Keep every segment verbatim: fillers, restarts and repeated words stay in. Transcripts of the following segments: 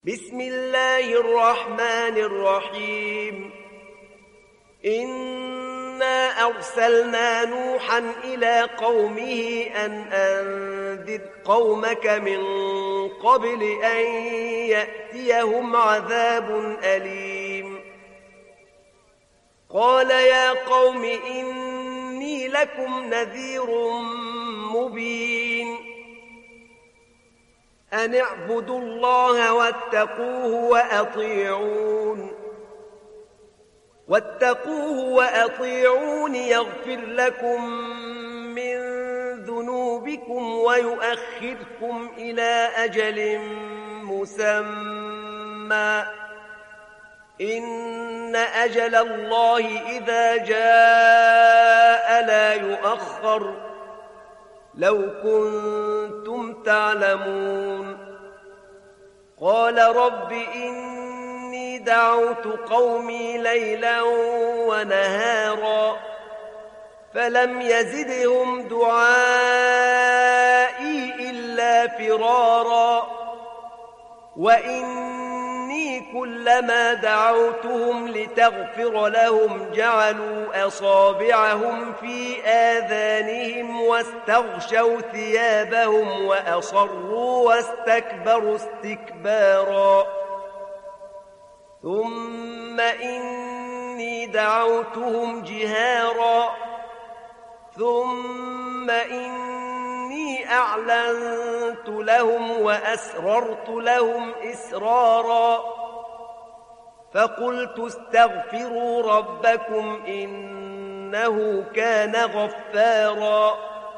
بسم الله الرحمن الرحيم إنا أرسلنا نوحا إلى قومه أن أنذر قومك من قبل أن يأتيهم عذاب أليم قال يا قوم إني لكم نذير مبين أن اعبدوا الله واتقوه وأطيعون واتقوه وأطيعون يغفر لكم من ذنوبكم ويؤخركم إلى أجل مسمى إن أجل الله إذا جاء لا يؤخر لو كنتم تعلمون قال رب إني دعوت قومي ليلا ونهارا فلم يزدهم دعائي إلا فرارا وإني كلما دعوتهم لتغفر لهم جعلوا أصابعهم في آذانهم واستغشوا ثيابهم وأصروا واستكبروا استكبارا ثم إني دعوتهم جهارا ثم إني أعلنت لهم وأسررت لهم إسرارا فقلت استغفروا ربكم إنه كان غفارا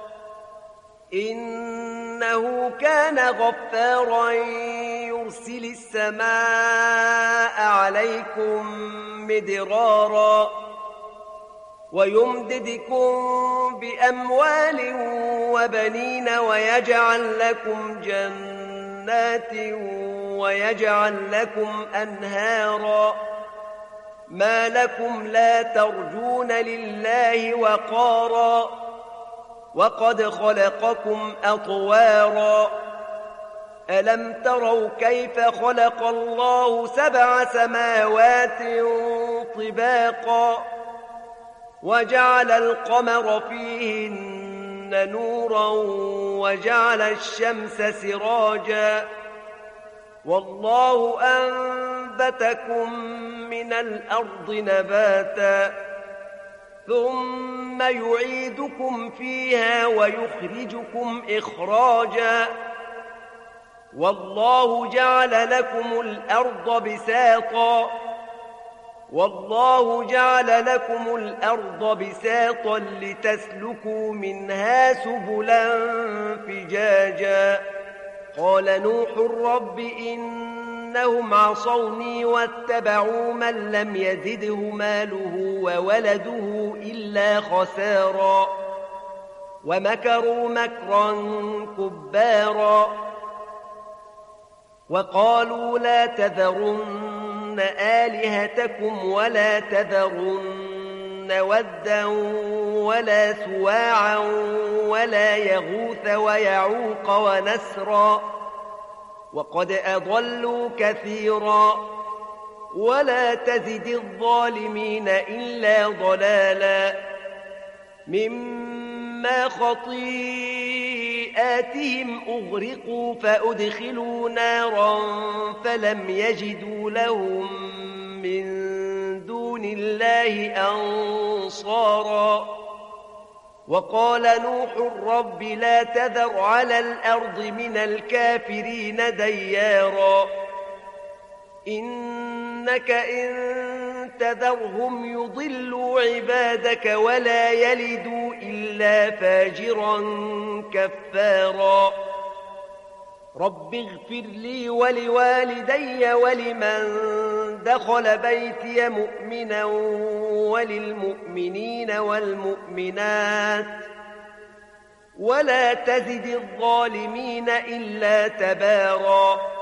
إنه كان غفارا يرسل السماء عليكم مدرارا ويمددكم بأموال وبنين ويجعل لكم جنات ويجعل لكم أنهارا ما لكم لا ترجون لله وقارا وقد خلقكم أطوارا ألم تروا كيف خلق الله سبع سماوات طباقا وجعل القمر فيهن نورا وجعل الشمس سراجا والله أنبتكم من الأرض نباتا ثم يعيدكم فيها ويخرجكم إخراجا والله جعل لكم الأرض بساطا والله جعل لكم الأرض بساطا لتسلكوا منها سبلا فجاجا قال نوح رب إنهم عصوني واتبعوا من لم يزده ماله وولده إلا خسارا ومكروا مكرا كبارا وقالوا لا تذرن آلهتكم ولا تذرن ودا ولا سواعا ولا يغوث ويعوق ونسرا وقد أضلوا كثيرا ولا تزد الظالمين إلا ضلالا مما خطيئاتهم أغرقوا فأدخلوا نارا فلم يجدوا لهم من دون الله أنصارا وقال نوح رب لا تذر على الأرض من الكافرين ديارا إنك إن تذرهم يضلوا عبادك ولا يلدوا إلا فاجرا كفارا رب اغفر لي ولوالدي ولمن دخل بيتي مؤمنا وللمؤمنين والمؤمنات ولا تزد الظالمين إلا تبارا